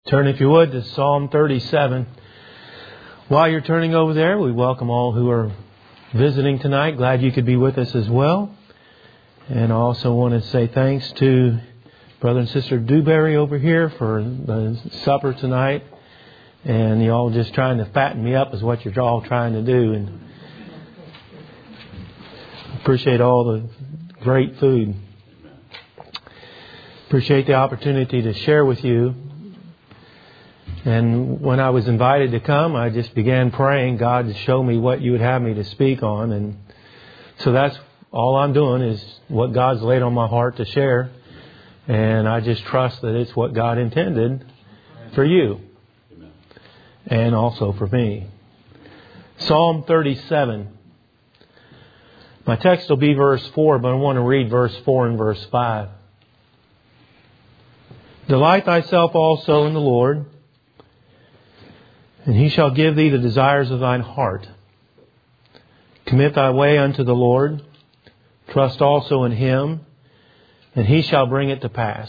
Turn, if you would, to Psalm 37. While you're turning over there, we welcome all who are visiting tonight. Glad you could be with us as well. And I also want to say thanks to Brother and Sister Dewberry over here for the supper tonight. And you all just trying to fatten me up is what you're all trying to do. And appreciate all the great food. Appreciate the opportunity to share with you. And when I was invited to come, I just began praying, God, to show me what you would have me to speak on. And so that's all I'm doing is what God's laid on my heart to share. And I just trust that it's what God intended for you. And also for me. Psalm 37. My text will be verse 4, but I want to read verse 4 and verse 5. Delight thyself also in the Lord, and He shall give thee the desires of thine heart. Commit thy way unto the Lord. Trust also in Him, and He shall bring it to pass.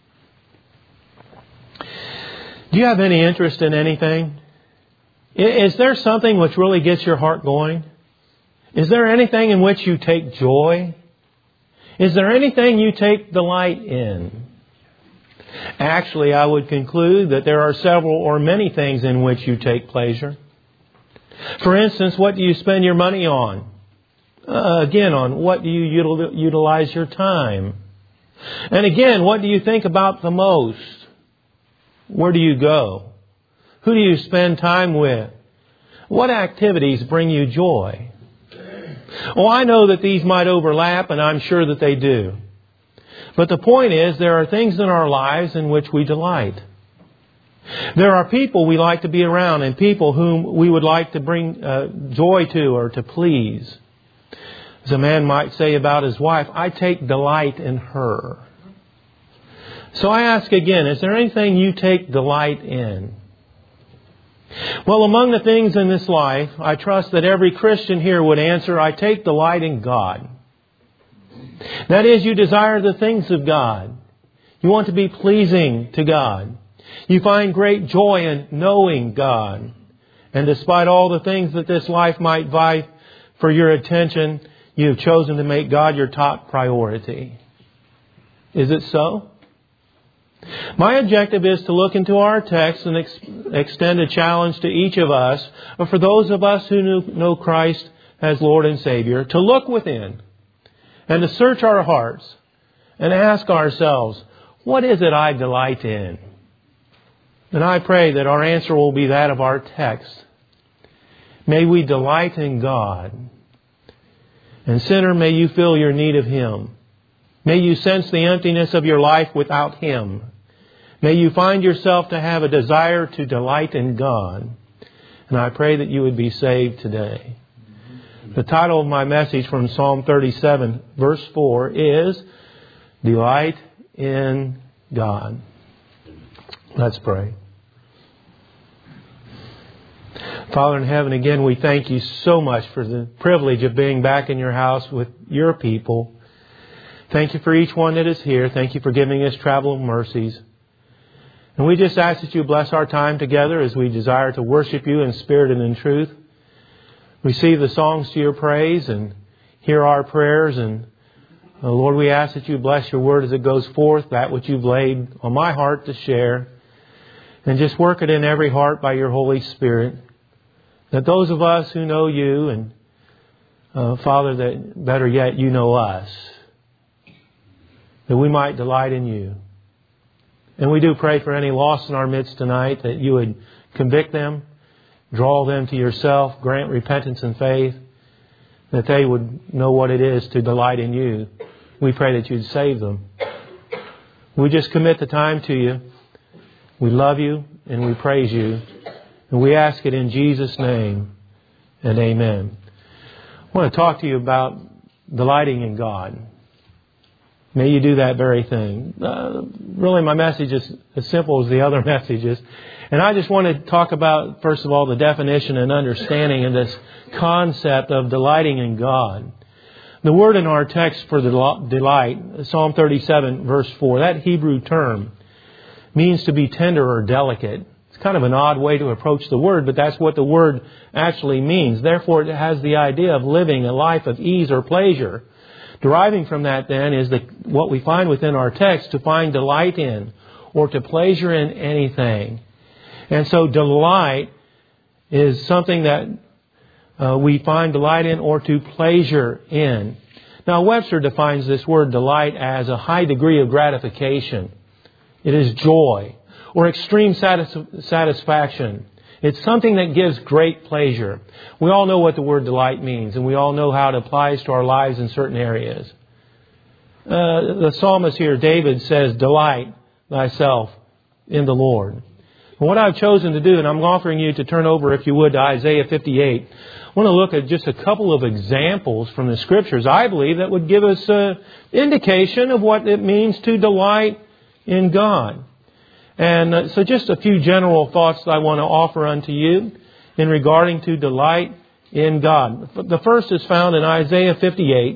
Do you have any interest in anything? Is there something which really gets your heart going? Is there anything in which you take joy? Is there anything you take delight in? Actually, I would conclude that there are several or many things in which you take pleasure. For instance, what do you spend your money on? Again, on what do you utilize your time? And again, what do you think about the most? Where do you go? Who do you spend time with? What activities bring you joy? Oh, I know that these might overlap, and I'm sure that they do. But the point is, there are things in our lives in which we delight. There are people we like to be around and people whom we would like to bring joy to or to please. As a man might say about his wife, I take delight in her. So I ask again, is there anything you take delight in? Well, among the things in this life, I trust that every Christian here would answer, I take delight in God. That is, you desire the things of God. You want to be pleasing to God. You find great joy in knowing God. And despite all the things that this life might vie for your attention, you have chosen to make God your top priority. Is it so? My objective is to look into our text and extend a challenge to each of us, or for those of us who know Christ as Lord and Savior, to look within and to search our hearts and ask ourselves, what is it I delight in? And I pray that our answer will be that of our text. May we delight in God. And sinner, may you feel your need of Him. May you sense the emptiness of your life without Him. May you find yourself to have a desire to delight in God. And I pray that you would be saved today. The title of my message from Psalm 37, verse 4 is Delight in God. Let's pray. Father in heaven, again, we thank you so much for the privilege of being back in your house with your people. Thank you for each one that is here. Thank you for giving us traveling mercies. And we just ask that you bless our time together as we desire to worship you in spirit and in truth. Receive the songs to your praise and hear our prayers. And Lord, we ask that you bless your word as it goes forth, that which you've laid on my heart to share. And just work it in every heart by your Holy Spirit. That those of us who know you and Father, that better yet, you know us. That we might delight in you. And we do pray for any lost in our midst tonight, that you would convict them, draw them to yourself, grant repentance and faith, that they would know what it is to delight in you. We pray that you'd save them. We just commit the time to you. We love you and we praise you. And we ask it in Jesus' name and amen. I want to talk to you about delighting in God. May you do that very thing. Really, my message is as simple as the other messages. And I just want to talk about, first of all, the definition and understanding of this concept of delighting in God. The word in our text for delight, Psalm 37, verse 4, that Hebrew term means to be tender or delicate. It's kind of an odd way to approach the word, but that's what the word actually means. Therefore, it has the idea of living a life of ease or pleasure. Deriving from that, then, is what we find within our text, to find delight in or to pleasure in anything. And so delight is something that we find delight in or to pleasure in. Now, Webster defines this word delight as a high degree of gratification. It is joy or extreme satisfaction. It's something that gives great pleasure. We all know what the word delight means, and we all know how it applies to our lives in certain areas. The psalmist here, David, says, "Delight thyself in the Lord." And what I've chosen to do, and I'm offering you to turn over, if you would, to Isaiah 58. I want to look at just a couple of examples from the Scriptures, I believe, that would give us an indication of what it means to delight in God. And so just a few general thoughts that I want to offer unto you in regarding to delight in God. The first is found in Isaiah 58.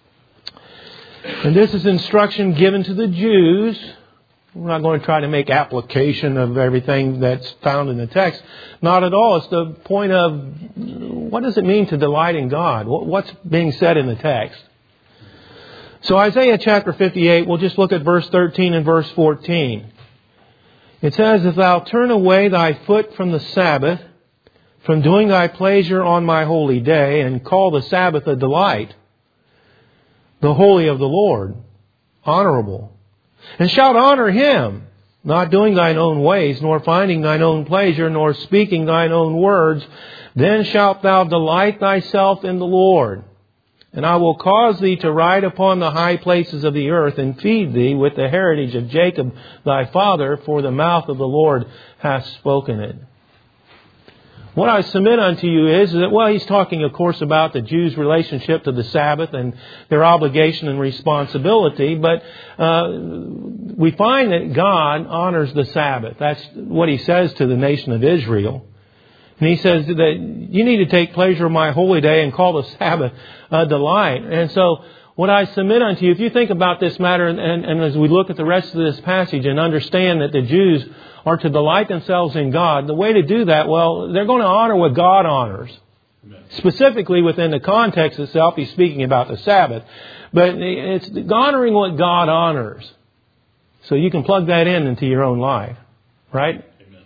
And this is instruction given to the Jews. We're not going to try to make application of everything that's found in the text. Not at all. It's the point of what does it mean to delight in God? What's being said in the text? So Isaiah chapter 58, we'll just look at verse 13 and verse 14. It says, "If thou turn away thy foot from the Sabbath, from doing thy pleasure on my holy day, and call the Sabbath a delight, the holy of the Lord, honorable, and shalt honor Him, not doing thine own ways, nor finding thine own pleasure, nor speaking thine own words, then shalt thou delight thyself in the Lord. And I will cause thee to ride upon the high places of the earth, and feed thee with the heritage of Jacob thy father, for the mouth of the Lord hath spoken it." What I submit unto you is that, well, he's talking, of course, about the Jews' relationship to the Sabbath and their obligation and responsibility. But we find that God honors the Sabbath. That's what He says to the nation of Israel. And He says that you need to take pleasure in my holy day and call the Sabbath a delight. And so what I submit unto you, if you think about this matter, and as we look at the rest of this passage and understand that the Jews are to delight themselves in God, the way to do that, well, they're going to honor what God honors. Amen. Specifically within the context itself, He's speaking about the Sabbath. But it's honoring what God honors. So you can plug that into your own life. Right?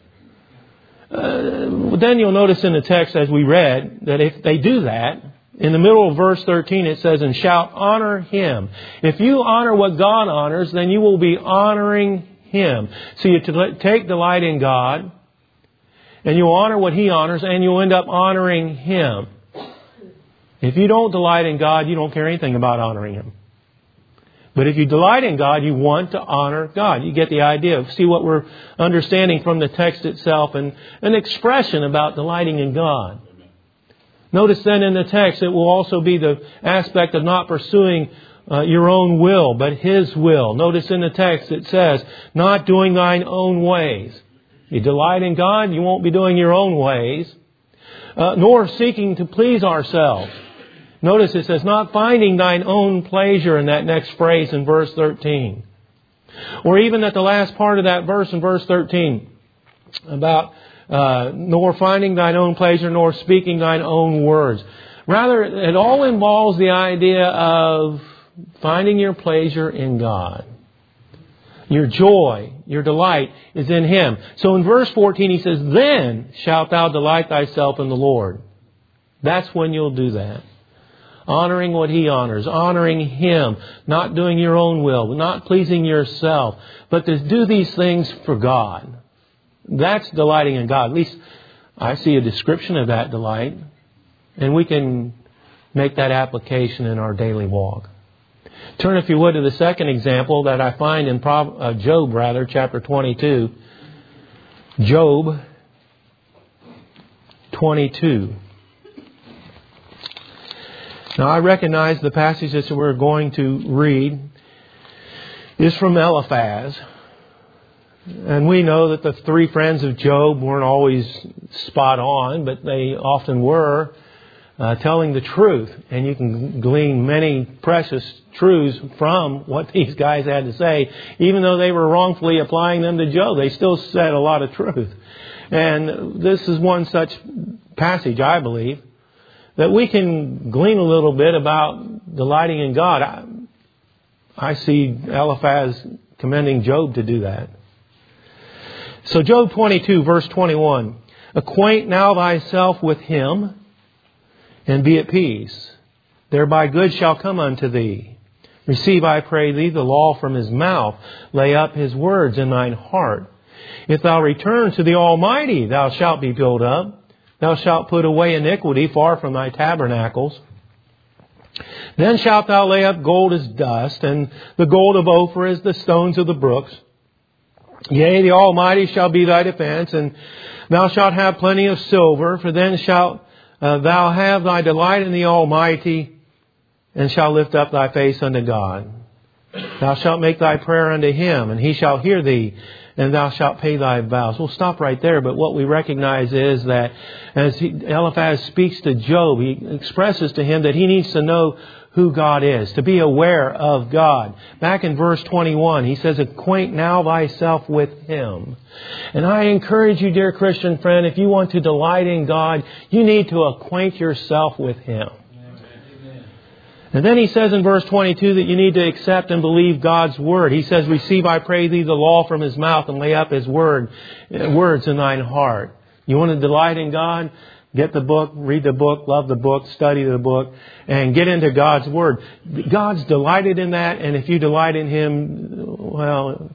Then you'll notice in the text as we read that if they do that, in the middle of verse 13 it says, "And shalt honor Him." If you honor what God honors, then you will be honoring Him. So you take delight in God, and you'll honor what He honors, and you'll end up honoring Him. If you don't delight in God, you don't care anything about honoring Him. But if you delight in God, you want to honor God. You get the idea. See what we're understanding from the text itself, and an expression about delighting in God. Notice then in the text, it will also be the aspect of not pursuing your own will, but His will. Notice in the text it says, "Not doing thine own ways." You delight in God, you won't be doing your own ways. Nor seeking to please ourselves. Notice it says, "Not finding thine own pleasure," in that next phrase in verse 13. Or even at the last part of that verse in verse 13, about nor finding thine own pleasure, nor speaking thine own words. Rather, it all involves the idea of finding your pleasure in God. Your joy, your delight is in Him. So in verse 14 He says, "Then shalt thou delight thyself in the Lord." That's when you'll do that. Honoring what He honors, honoring Him, not doing your own will, not pleasing yourself, but to do these things for God. That's delighting in God. At least I see a description of that delight, and we can make that application in our daily walk. Turn, if you would, to the second example that I find in Job, chapter 22. Job 22. Now, I recognize the passage that we're going to read is from Eliphaz. And we know that the three friends of Job weren't always spot on, but they often were. telling the truth. And you can glean many precious truths from what these guys had to say. Even though they were wrongfully applying them to Job, they still said a lot of truth. And this is one such passage, I believe, that we can glean a little bit about delighting in God. I see Eliphaz commending Job to do that. So Job 22, verse 21. Acquaint now thyself with him, and be at peace. Thereby good shall come unto thee. Receive, I pray thee, the law from his mouth. Lay up his words in thine heart. If thou return to the Almighty, thou shalt be built up. Thou shalt put away iniquity far from thy tabernacles. Then shalt thou lay up gold as dust, and the gold of Ophir as the stones of the brooks. Yea, the Almighty shall be thy defense, and thou shalt have plenty of silver, for then shalt thou have thy delight in the Almighty, and shalt lift up thy face unto God. Thou shalt make thy prayer unto Him, and He shall hear thee, and thou shalt pay thy vows. We'll stop right there, but what we recognize is that as Eliphaz speaks to Job, he expresses to him that he needs to know who God is, to be aware of God. Back in verse 21, he says, acquaint now thyself with Him. And I encourage you, dear Christian friend, if you want to delight in God, you need to acquaint yourself with Him. And then he says in verse 22 that you need to accept and believe God's Word. He says, receive, I pray thee, the law from His mouth, and lay up His words in thine heart. You want to delight in God? Get the book, read the book, love the book, study the book, and get into God's Word. God's delighted in that, and if you delight in Him, well,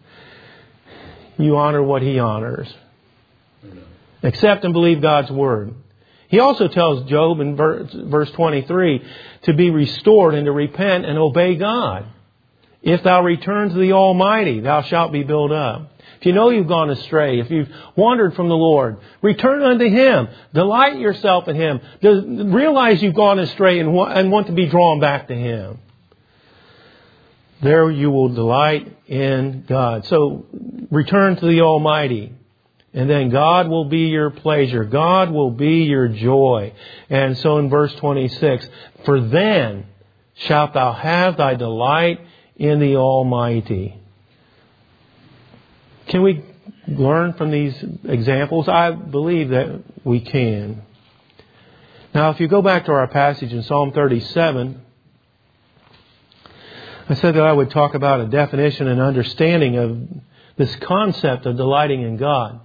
you honor what He honors. Accept and believe God's Word. He also tells Job in verse 23 to be restored and to repent and obey God. If thou return to the Almighty, thou shalt be built up. If you know you've gone astray, if you've wandered from the Lord, return unto Him. Delight yourself in Him. Realize you've gone astray and want to be drawn back to Him. There you will delight in God. So return to the Almighty. And then God will be your pleasure. God will be your joy. And so in verse 26, for then shalt thou have thy delight in the Almighty. Can we learn from these examples? I believe that we can. Now, if you go back to our passage in Psalm 37, I said that I would talk about a definition and understanding of this concept of delighting in God.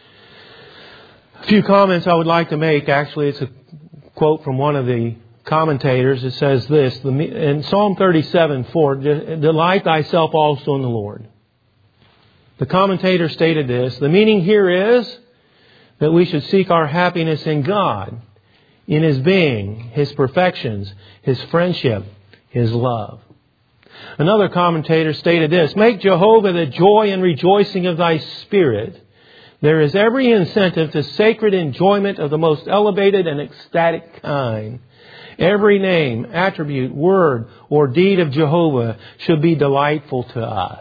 A few comments I would like to make. Actually, it's a quote from one of the commentators. It says this, in Psalm 37:4, delight thyself also in the Lord. The commentator stated this, the meaning here is that we should seek our happiness in God, in His being, His perfections, His friendship, His love. Another commentator stated this, make Jehovah the joy and rejoicing of thy spirit. There is every incentive to sacred enjoyment of the most elevated and ecstatic kind. Every name, attribute, word, or deed of Jehovah should be delightful to us.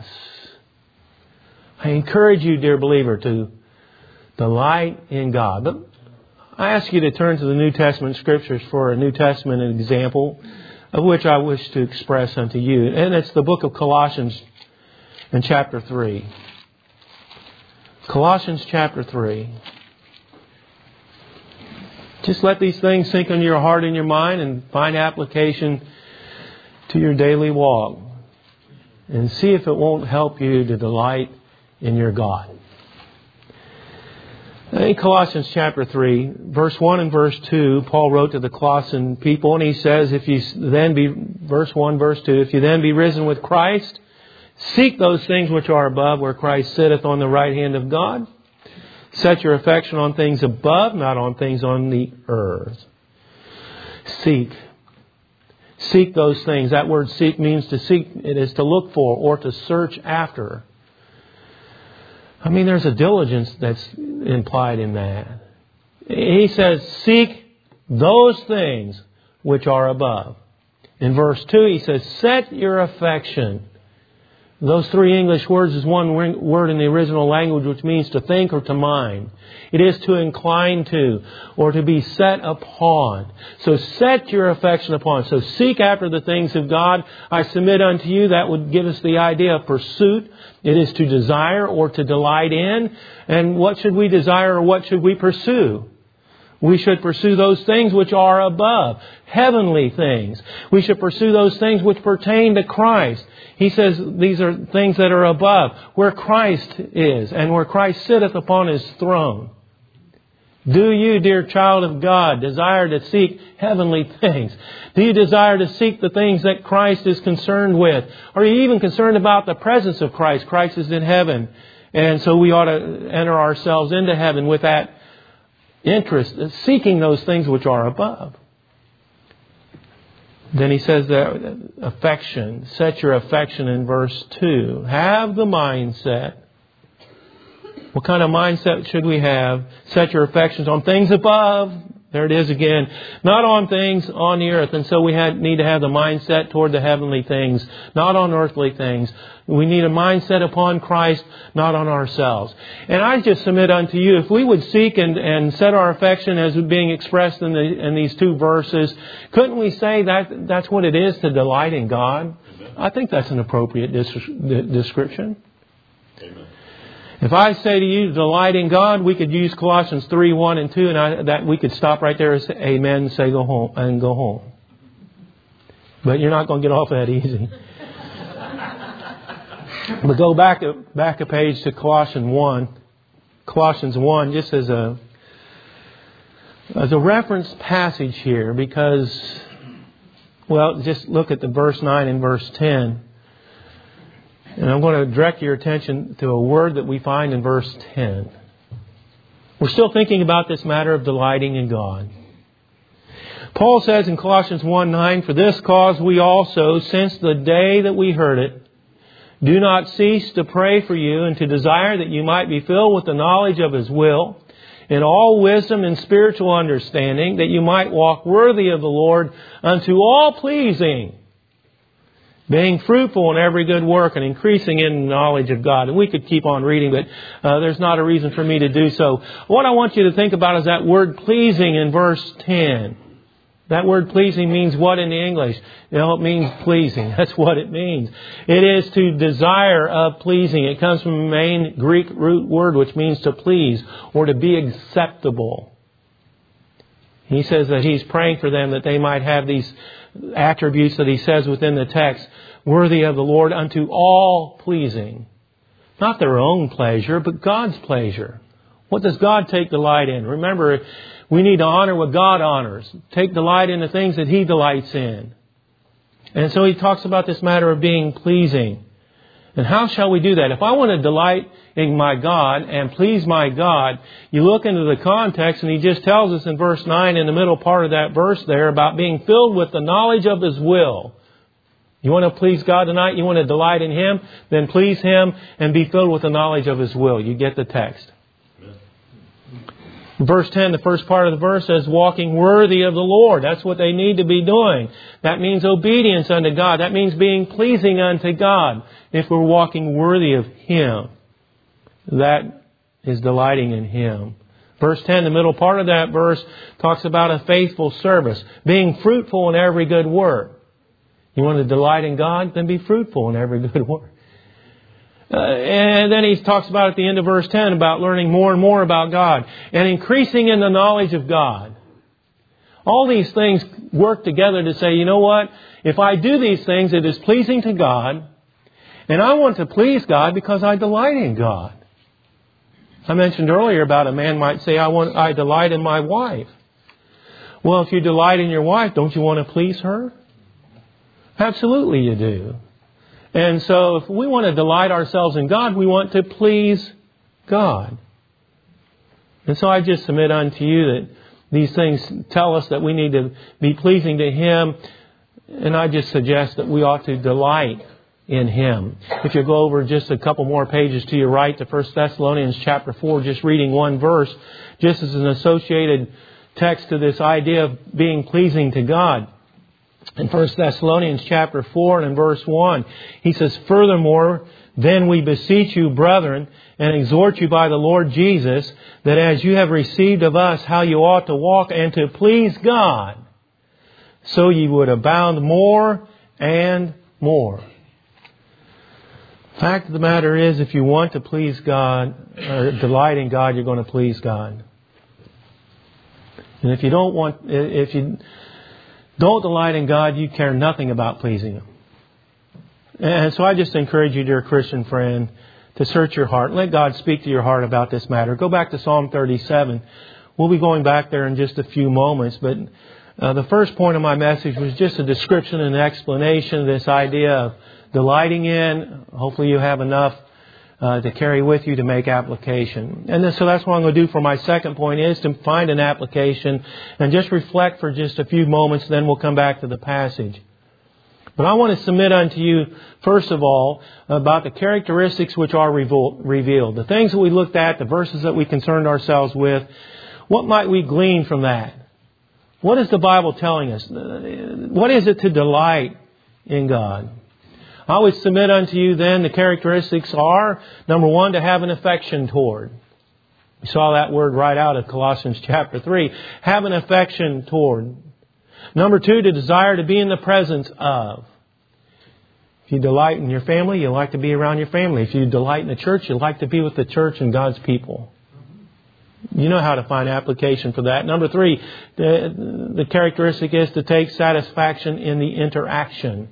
I encourage you, dear believer, to delight in God. But I ask you to turn to the New Testament Scriptures for a New Testament example of which I wish to express unto you. And it's the book of Colossians in chapter 3. Colossians chapter 3. Just let these things sink into your heart and your mind and find application to your daily walk. And see if it won't help you to delight in your God. In Colossians chapter 3, verse 1 and verse 2, Paul wrote to the Colossian people, and he says, if you then be, verse 1, verse 2, if you then be risen with Christ, seek those things which are above, where Christ sitteth on the right hand of God. Set your affection on things above, not on things on the earth. Seek. Seek those things. That word seek means to seek. It is to look for or to search after. I mean, there's a diligence that's implied in that. He says, seek those things which are above. In verse 2, he says, set your affection. Those three English words is one word in the original language which means to think or to mind. It is to incline to or to be set upon. So set your affection upon. So seek after the things of God. I submit unto you, that would give us the idea of pursuit. It is to desire or to delight in. And what should we desire or what should we pursue? We should pursue those things which are above, heavenly things. We should pursue those things which pertain to Christ. He says these are things that are above, where Christ is and where Christ sitteth upon His throne. Do you, dear child of God, desire to seek heavenly things? Do you desire to seek the things that Christ is concerned with? Are you even concerned about the presence of Christ? Christ is in heaven. And so we ought to enter ourselves into heaven with that interest, seeking those things which are above. Then he says that affection, set your affection in verse 2. Have the mindset. What kind of mindset should we have? Set your affections on things above. There it is again. Not on things on the earth. And so we need to have the mindset toward the heavenly things, not on earthly things. We need a mindset upon Christ, not on ourselves. And I just submit unto you, if we would seek and set our affection as being expressed in these two verses, couldn't we say that that's what it is to delight in God? Amen. I think that's an appropriate description. Amen. If I say to you, delight in God, we could use Colossians 3, 1 and 2, and that we could stop right there and say amen and say go home. But you're not going to get off that easy. But go back a page to Colossians 1. Colossians 1, just as a reference passage here, because, well, just look at the verse 9 and verse 10. And I'm going to direct your attention to a word that we find in verse 10. We're still thinking about this matter of delighting in God. Paul says in Colossians 1:9, "For this cause we also, since the day that we heard it, do not cease to pray for you and to desire that you might be filled with the knowledge of His will, in all wisdom and spiritual understanding, that you might walk worthy of the Lord unto all pleasing, being fruitful in every good work and increasing in the knowledge of God." And we could keep on reading, but there's not a reason for me to do so. What I want you to think about is that word pleasing in verse 10. That word pleasing means what in the English? It means pleasing. That's what it means. It is to desire of pleasing. It comes from a main Greek root word which means to please or to be acceptable. He says that he's praying for them that they might have these attributes that he says within the text, worthy of the Lord unto all pleasing. Not their own pleasure, but God's pleasure. What does God take delight in? Remember, we need to honor what God honors. Take delight in the things that He delights in. And so he talks about this matter of being pleasing. And how shall we do that? If I want to delight in my God and please my God, you look into the context and he just tells us in verse 9 in the middle part of that verse there about being filled with the knowledge of His will. You want to please God tonight? You want to delight in Him? Then please Him and be filled with the knowledge of His will. You get the text. Verse 10, the first part of the verse says, walking worthy of the Lord. That's what they need to be doing. That means obedience unto God. That means being pleasing unto God. If we're walking worthy of Him, that is delighting in Him. Verse 10, the middle part of that verse, talks about a faithful service. Being fruitful in every good work. You want to delight in God? Then be fruitful in every good work. And then he talks about at the end of verse 10 about learning more and more about God and increasing in the knowledge of God. All these things work together to say, you know what? If I do these things, it is pleasing to God. And I want to please God because I delight in God. I mentioned earlier about a man might say, I delight in my wife. Well, if you delight in your wife, don't you want to please her? Absolutely you do. And so if we want to delight ourselves in God, we want to please God. And so I just submit unto you that these things tell us that we need to be pleasing to Him. And I just suggest that we ought to delight in Him. If you go over just a couple more pages to your right to 1 Thessalonians chapter 4, just reading one verse, just as an associated text to this idea of being pleasing to God. In 1 Thessalonians chapter 4 and in verse 1, he says, "Furthermore, then we beseech you, brethren, and exhort you by the Lord Jesus, that as you have received of us how you ought to walk and to please God, so ye would abound more and more." The fact of the matter is, if you want to please God, or delight in God, you're going to please God. And if you don't delight in God, you care nothing about pleasing Him. And so I just encourage you, dear Christian friend, to search your heart. Let God speak to your heart about this matter. Go back to Psalm 37. We'll be going back there in just a few moments. But the first point of my message was just a description and explanation of this idea of delighting in. Hopefully you have enough to carry with you to make application. And so that's what I'm going to do for my second point, is to find an application and just reflect for just a few moments, then we'll come back to the passage. But I want to submit unto you, first of all, about the characteristics which are revealed. The things that we looked at, the verses that we concerned ourselves with, what might we glean from that? What is the Bible telling us? What is it to delight in God? I would submit unto you then the characteristics are, number one, to have an affection toward. We saw that word right out of Colossians chapter 3. Have an affection toward. Number two, to desire to be in the presence of. If you delight in your family, you like to be around your family. If you delight in the church, you like to be with the church and God's people. You know how to find application for that. Number three, the characteristic is to take satisfaction in the interaction.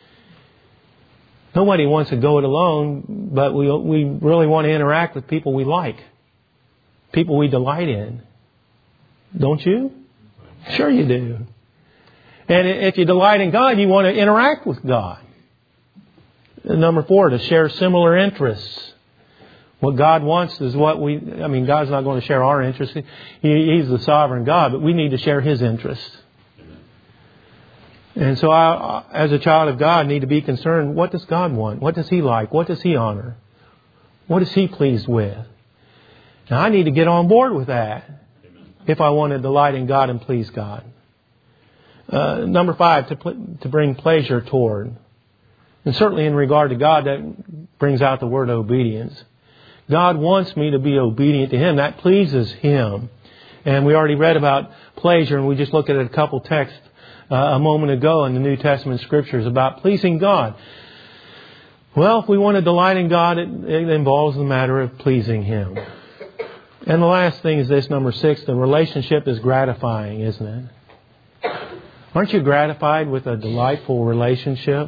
Nobody wants to go it alone, but we really want to interact with people we like. People we delight in. Don't you? Sure you do. And if you delight in God, you want to interact with God. And number four, to share similar interests. What God wants is God's not going to share our interests. He's the sovereign God, but we need to share His interests. And so I, as a child of God, need to be concerned, what does God want? What does He like? What does He honor? What is He pleased with? And I need to get on board with that if I want to delight in God and please God. Number five, to bring pleasure toward. And certainly in regard to God, that brings out the word obedience. God wants me to be obedient to Him. That pleases Him. And we already read about pleasure, and we just looked at a couple texts a moment ago in the New Testament Scriptures about pleasing God. Well, if we want to delight in God, it involves the matter of pleasing Him. And the last thing is this, number 6, the relationship is gratifying, isn't it? Aren't you gratified with a delightful relationship?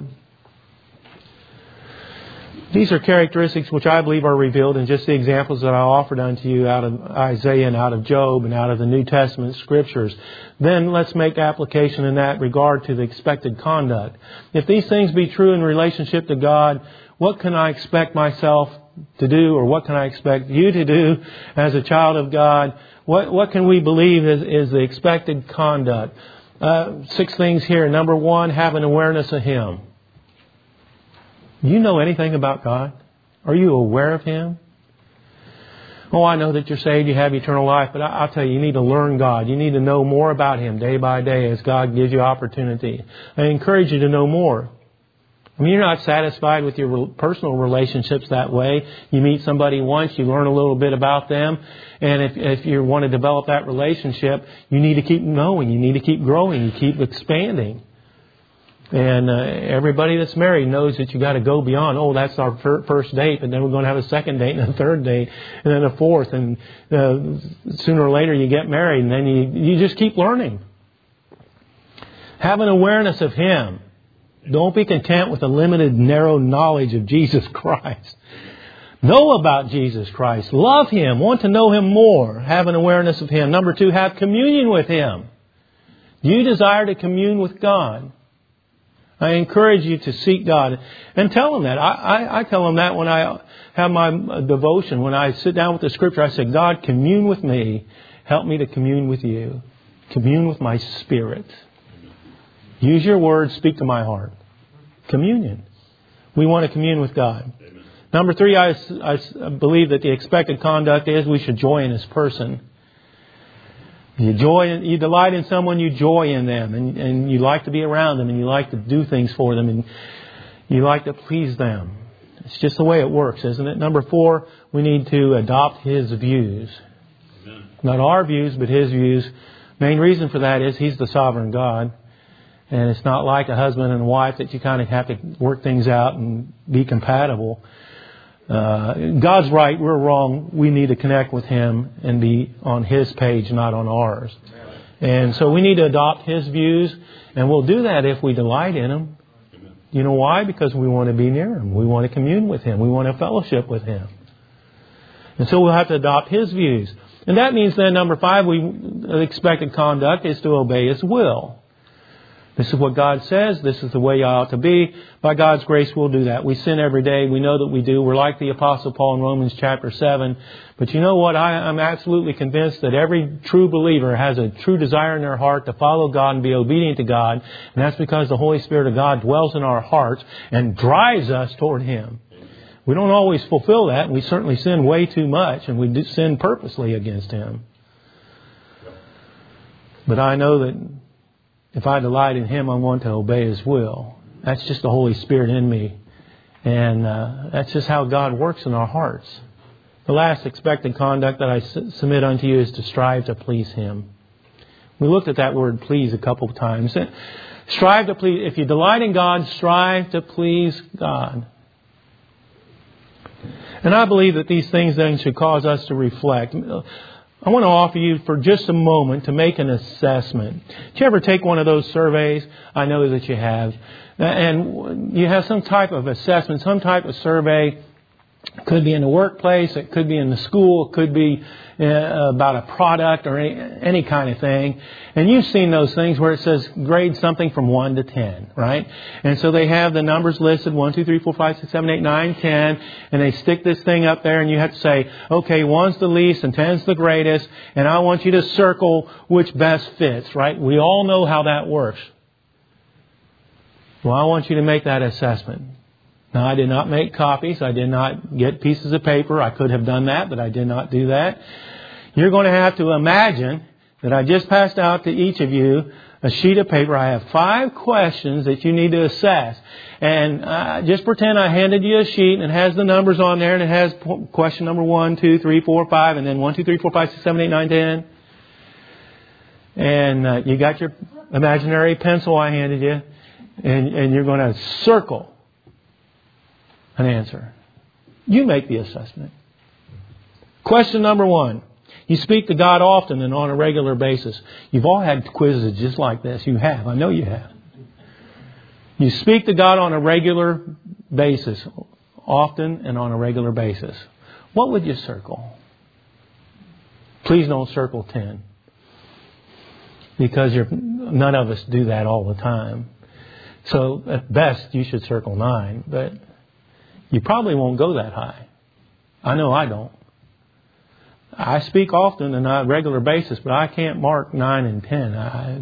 These are characteristics which I believe are revealed in just the examples that I offered unto you out of Isaiah and out of Job and out of the New Testament Scriptures. Then let's make application in that regard to the expected conduct. If these things be true in relationship to God, what can I expect myself to do, or what can I expect you to do as a child of God? What can we believe is the expected conduct? 6 things here. Number 1, have an awareness of Him. Do you know anything about God? Are you aware of Him? Oh, I know that you're saved, you have eternal life, but I'll tell you need to learn God. You need to know more about Him day by day as God gives you opportunity. I encourage you to know more. I mean, you're not satisfied with your personal relationships that way. You meet somebody once, you learn a little bit about them, and if you want to develop that relationship, you need to keep knowing, you need to keep growing, you keep expanding. And everybody that's married knows that you got to go beyond. Oh, that's our first date, and then we're going to have a second date and a third date and then a fourth. And sooner or later you get married, and then you just keep learning. Have an awareness of Him. Don't be content with a limited, narrow knowledge of Jesus Christ. Know about Jesus Christ. Love Him. Want to know Him more. Have an awareness of Him. Number 2, have communion with Him. Do you desire to commune with God? I encourage you to seek God and tell Him that. I tell Him that when I have my devotion. When I sit down with the Scripture, I say, God, commune with me. Help me to commune with You. Commune with my spirit. Use Your word. Speak to my heart. Communion. We want to commune with God. Amen. Number 3, I believe that the expected conduct is we should joy in His person. You delight in someone, you joy in them, and you like to be around them, and you like to do things for them, and you like to please them. It's just the way it works, isn't it? Number 4, we need to adopt His views. Amen. Not our views, but His views. Main reason for that is He's the sovereign God. And it's not like a husband and wife that you kind of have to work things out and be compatible. God's right, we're wrong. We need to connect with Him and be on His page, not on ours. And so we need to adopt His views, and we'll do that if we delight in Him. You know why? Because we want to be near Him. We want to commune with Him. We want to fellowship with Him. And so we'll have to adopt His views. And that means then, number 5, the expected conduct is to obey His will. This is what God says. This is the way you ought to be. By God's grace, we'll do that. We sin every day. We know that we do. We're like the Apostle Paul in Romans chapter 7. But you know what? I'm absolutely convinced that every true believer has a true desire in their heart to follow God and be obedient to God. And that's because the Holy Spirit of God dwells in our hearts and drives us toward Him. We don't always fulfill that. And we certainly sin way too much. And we do sin purposely against Him. But I know that if I delight in Him, I want to obey His will. That's just the Holy Spirit in me. And that's just how God works in our hearts. The last expected conduct that I submit unto you is to strive to please Him. We looked at that word please a couple of times. Strive to please. If you delight in God, strive to please God. And I believe that these things then should cause us to reflect. I want to offer you for just a moment to make an assessment. Did you ever take one of those surveys? I know that you have. And you have some type of assessment, some type of survey. It could be in the workplace, it could be in the school, it could be about a product or any kind of thing. And you've seen those things where it says grade something from 1 to 10, right? And so they have the numbers listed, 1, 2, 3, 4, 5, 6, 7, 8, 9, 10. And they stick this thing up there and you have to say, okay, 1's the least and 10's the greatest. And I want you to circle which best fits, right? We all know how that works. Well, I want you to make that assessment. Now, I did not make copies. I did not get pieces of paper. I could have done that, but I did not do that. You're going to have to imagine that I just passed out to each of you a sheet of paper. I have 5 questions that you need to assess. And just pretend I handed you a sheet and it has the numbers on there and it has question number 1, 2, 3, 4, 5 and then 1, 2, 3, 4, 5, 6, 7, 8, 9, 10. And you got your imaginary pencil I handed you and you're going to circle an answer. You make the assessment. Question number 1. You speak to God often and on a regular basis. You've all had quizzes just like this. You have. I know you have. You speak to God on a regular basis. Often and on a regular basis. What would you circle? Please don't circle 10. Because none of us do that all the time. So at best you should circle 9. But you probably won't go that high. I know I don't. I speak often and on a regular basis, but I can't mark 9 and 10. I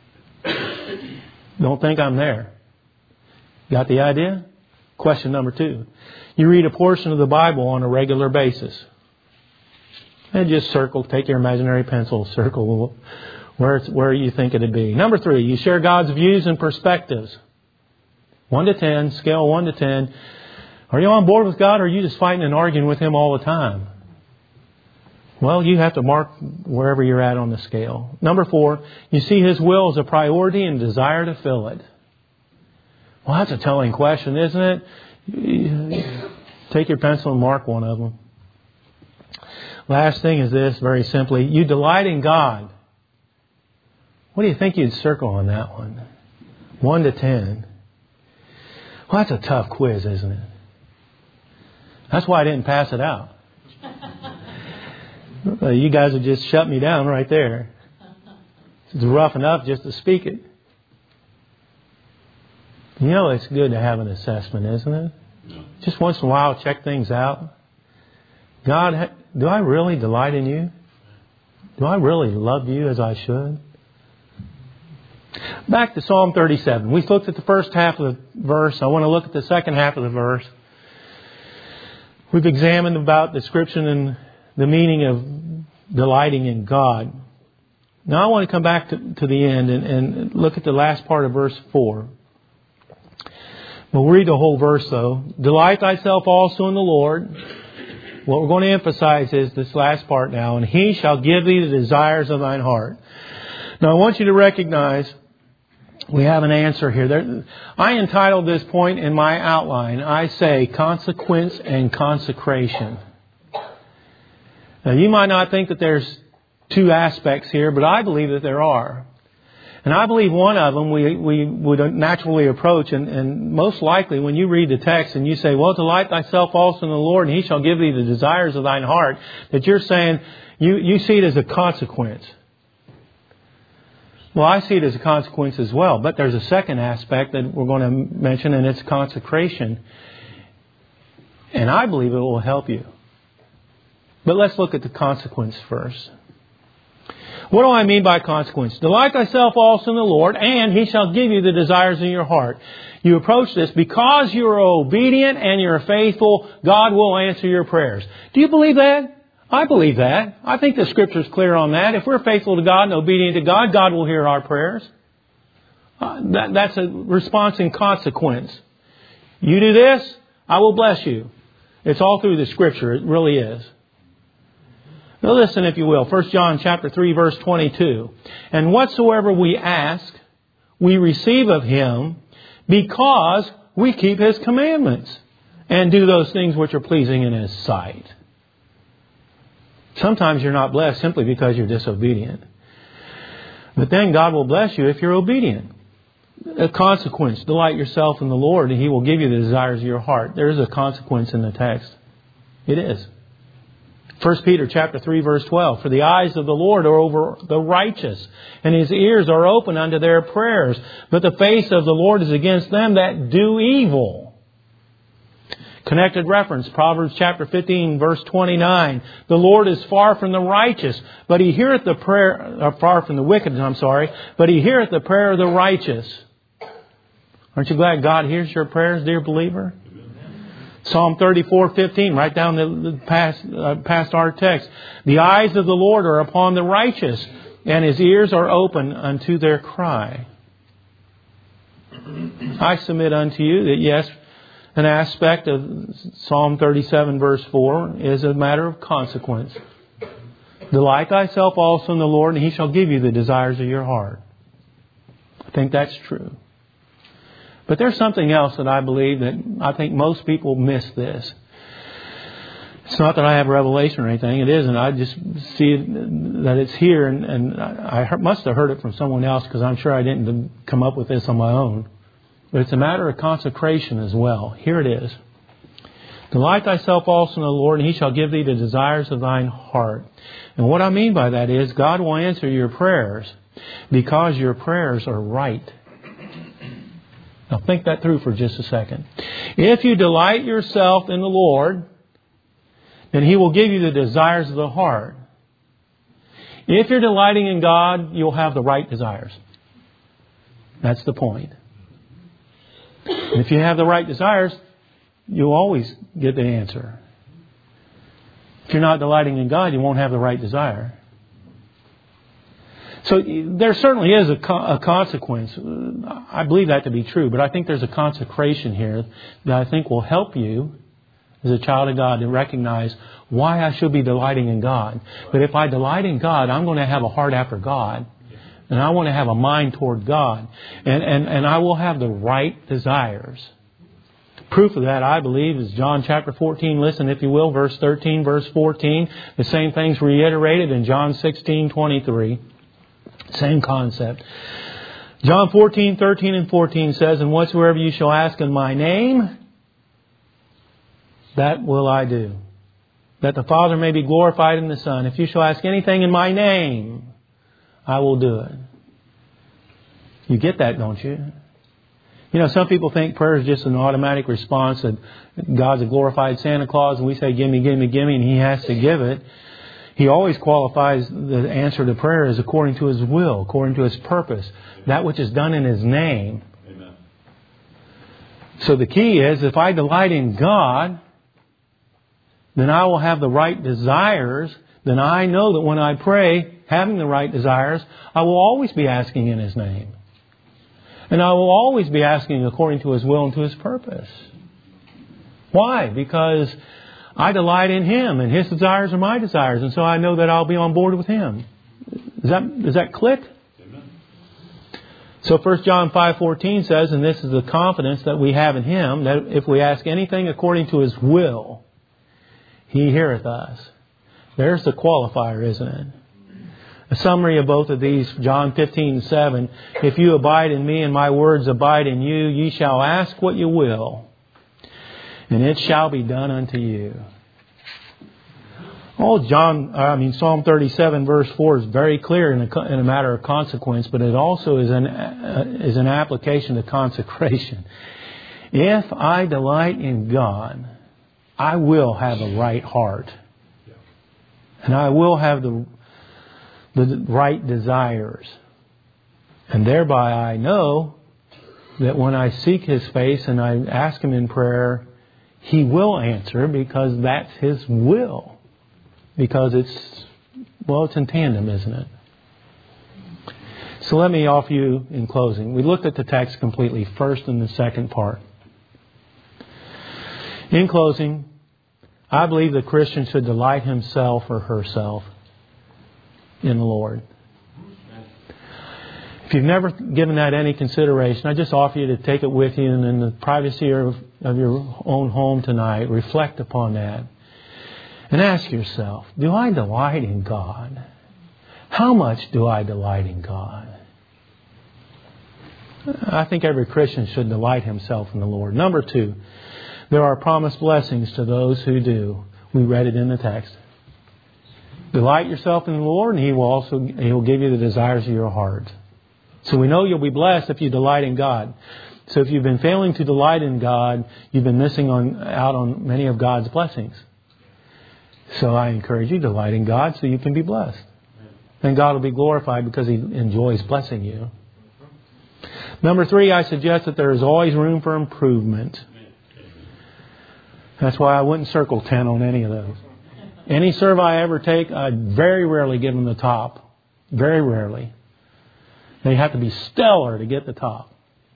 don't think I'm there. Got the idea? Question number 2. You read a portion of the Bible on a regular basis. And just circle, take your imaginary pencil, circle where you think it'd be. Number 3, you share God's views and perspectives. 1 to 10, scale 1 to 10. Are you on board with God or are you just fighting and arguing with Him all the time? Well, you have to mark wherever you're at on the scale. Number 4, you see His will as a priority and desire to fill it. Well, that's a telling question, isn't it? Take your pencil and mark one of them. Last thing is this, very simply. You delight in God. What do you think you'd circle on that one? 1 to 10. Well, that's a tough quiz, isn't it? That's why I didn't pass it out. You guys would just shut me down right there. It's rough enough just to speak it. You know it's good to have an assessment, isn't it? No. Just once in a while, check things out. God, do I really delight in you? Do I really love you as I should? Back to Psalm 37. We looked at the first half of the verse. I want to look at the second half of the verse. We've examined about description and the meaning of delighting in God. Now I want to come back to the end and look at the last part of verse 4. We'll read the whole verse though. Delight thyself also in the Lord. What we're going to emphasize is this last part now. And He shall give thee the desires of thine heart. Now I want you to recognize we have an answer here. I entitled this point in my outline. I say consequence and consecration. Now you might not think that there's two aspects here, but I believe that there are. And I believe one of them we would naturally approach, and most likely when you read the text and you say, well, delight thyself also in the Lord, and He shall give thee the desires of thine heart, that you're saying you see it as a consequence. Well, I see it as a consequence as well, but there's a second aspect that we're going to mention, and it's consecration. And I believe it will help you. But let's look at the consequence first. What do I mean by consequence? Delight thyself also in the Lord, and He shall give you the desires of your heart. You approach this because you are obedient and you're faithful, God will answer your prayers. Do you believe that? I believe that. I think the Scripture is clear on that. If we're faithful to God and obedient to God, God will hear our prayers. That's a response in consequence. You do this, I will bless you. It's all through the Scripture. It really is. Now listen, if you will, 1 John chapter 3, verse 22. And whatsoever we ask, we receive of Him, because we keep His commandments and do those things which are pleasing in His sight. Sometimes you're not blessed simply because you're disobedient. But then God will bless you if you're obedient. A consequence. Delight yourself in the Lord, and He will give you the desires of your heart. There is a consequence in the text. It is. 1 Peter chapter 3, verse 12. For the eyes of the Lord are over the righteous, and His ears are open unto their prayers. But the face of the Lord is against them that do evil. Connected reference, Proverbs chapter 15, verse 29. The Lord is far from the righteous, but He heareth the prayer, far from the wicked, but He heareth the prayer of the righteous. Aren't you glad God hears your prayers, dear believer? Psalm 34:15, right down the past our text. The eyes of the Lord are upon the righteous, and His ears are open unto their cry. I submit unto you that yes, an aspect of Psalm 37 verse 4 is a matter of consequence. Delight thyself also in the Lord, and He shall give you the desires of your heart. I think that's true. But there's something else that I believe that I think most people miss this. It's not that I have revelation or anything. It isn't. I just see that it's here, and I must have heard it from someone else, because I'm sure I didn't come up with this on my own. But it's a matter of consecration as well. Here it is. Delight thyself also in the Lord, and He shall give thee the desires of thine heart. And what I mean by that is God will answer your prayers because your prayers are right. Now think that through for just a second. If you delight yourself in the Lord, then He will give you the desires of the heart. If you're delighting in God, you'll have the right desires. That's the point. And if you have the right desires, you'll always get the answer. If you're not delighting in God, you won't have the right desire. So there certainly is a consequence. I believe that to be true, but I think there's a consecration here that I think will help you as a child of God to recognize why I should be delighting in God. But if I delight in God, I'm going to have a heart after God. And I want to have a mind toward God. And I will have the right desires. Proof of that, I believe, is John chapter 14. Listen, if you will, verse 13, verse 14. The same things reiterated in John 16:23. Same concept. John 14, 13 and 14 says, and whatsoever you shall ask in my name, that will I do, that the Father may be glorified in the Son. If you shall ask anything in my name, I will do it. You get that, don't you? You know, some people think prayer is just an automatic response, that God's a glorified Santa Claus and we say, gimme, gimme, gimme, and He has to give it. He always qualifies the answer to prayer as according to His will, according to His purpose, that which is done in His name. Amen. So the key is, if I delight in God, then I will have the right desires. Then I know that when I pray, having the right desires, I will always be asking in His name. And I will always be asking according to His will and to His purpose. Why? Because I delight in Him and His desires are my desires. And so I know that I'll be on board with Him. Does that click? Amen. So 1 John 5:14 says, and this is the confidence that we have in Him, that if we ask anything according to His will, He heareth us. There's the qualifier, isn't it? A summary of both of these, John 15:7. If you abide in me and my words abide in you, ye shall ask what you will, and it shall be done unto you. Psalm 37 verse 4 is very clear in a matter of consequence, but it also is an application to consecration. If I delight in God, I will have a right heart. And I will have the right desires. And thereby I know that when I seek His face and I ask Him in prayer, He will answer because that's His will. Because it's in tandem, isn't it? So let me offer you in closing. We looked at the text completely, first and the second part. In closing, I believe the Christian should delight himself or herself in the Lord. If you've never given that any consideration, I just offer you to take it with you and in the privacy of your own home tonight, reflect upon that. And ask yourself, do I delight in God? How much do I delight in God? I think every Christian should delight himself in the Lord. Number 2, there are promised blessings to those who do. We read it in the text. Delight yourself in the Lord, and He will give you the desires of your heart. So we know you'll be blessed if you delight in God. So if you've been failing to delight in God, you've been missing out on many of God's blessings. So I encourage you, delight in God so you can be blessed. And God will be glorified because He enjoys blessing you. Number 3, I suggest that there is always room for improvement. That's why I wouldn't circle 10 on any of those. Any survey I ever take, I very rarely give them the top. Very rarely. They have to be stellar to get the top.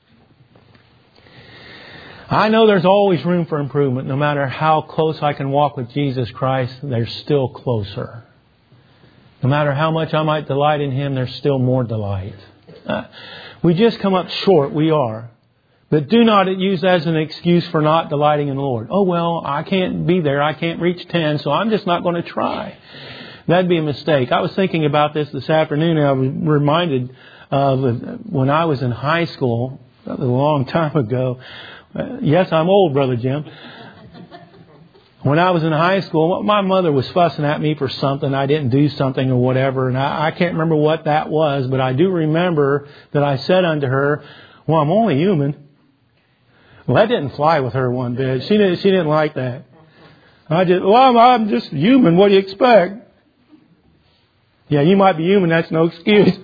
I know there's always room for improvement. No matter how close I can walk with Jesus Christ, there's still closer. No matter how much I might delight in Him, there's still more delight. We just come up short. We are. But do not use that as an excuse for not delighting in the Lord. Oh, well, I can't be there. I can't reach 10, so I'm just not going to try. That'd be a mistake. I was thinking about this afternoon, and I was reminded of when I was in high school, a long time ago. Yes, I'm old, Brother Jim. When I was in high school, my mother was fussing at me for something. I didn't do something or whatever, and I can't remember what that was, but I do remember that I said unto her, well, I'm only human. Well, that didn't fly with her one bit. She didn't like that. I'm just human. What do you expect? Yeah, you might be human. That's no excuse.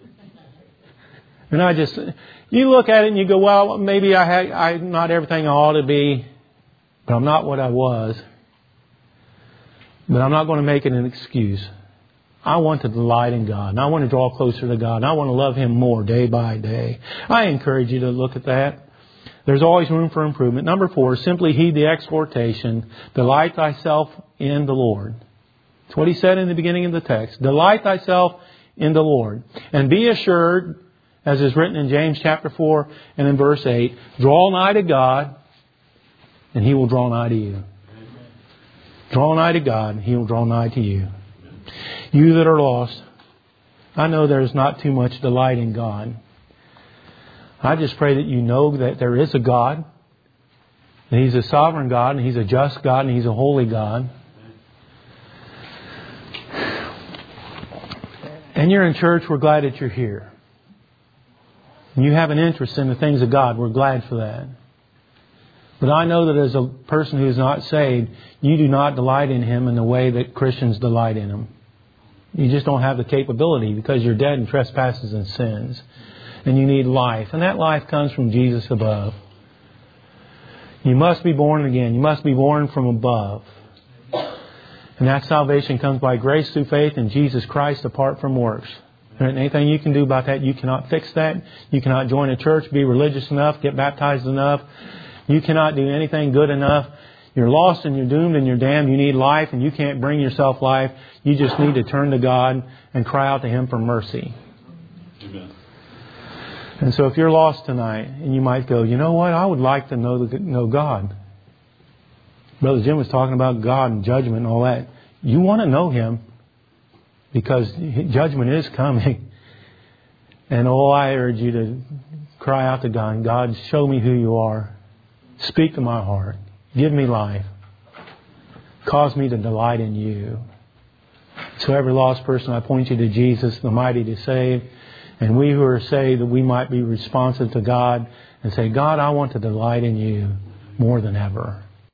And you look at it and you go, well, maybe I'm not everything I ought to be, but I'm not what I was. But I'm not going to make it an excuse. I want to delight in God, and I want to draw closer to God, and I want to love Him more day by day. I encourage you to look at that. There's always room for improvement. Number 4, simply heed the exhortation, delight thyself in the Lord. That's what He said in the beginning of the text. Delight thyself in the Lord. And be assured, as is written in James chapter 4 and in verse 8, draw nigh to God, and He will draw nigh to you. Draw nigh to God, and He will draw nigh to you. You that are lost, I know there's not too much delight in God. I just pray that you know that there is a God, and He's a sovereign God, and He's a just God, and He's a holy God. And you're in church, we're glad that you're here. And you have an interest in the things of God, we're glad for that. But I know that as a person who is not saved, you do not delight in Him in the way that Christians delight in Him. You just don't have the capability because you're dead in trespasses and sins. And you need life. And that life comes from Jesus above. You must be born again. You must be born from above. And that salvation comes by grace through faith in Jesus Christ apart from works. There ain't anything you can do about that. You cannot fix that. You cannot join a church, be religious enough, get baptized enough. You cannot do anything good enough. You're lost and you're doomed and you're damned. You need life and you can't bring yourself life. You just need to turn to God and cry out to Him for mercy. Amen. And so if you're lost tonight and you might go, you know what? I would like to know God. Brother Jim was talking about God and judgment and all that. You want to know Him because judgment is coming. And I urge you to cry out to God. God, show me who You are. Speak to my heart. Give me life. Cause me to delight in You. So every lost person, I point you to Jesus, the mighty to save. And we who are saved, that we might be responsive to God and say, God, I want to delight in You more than ever.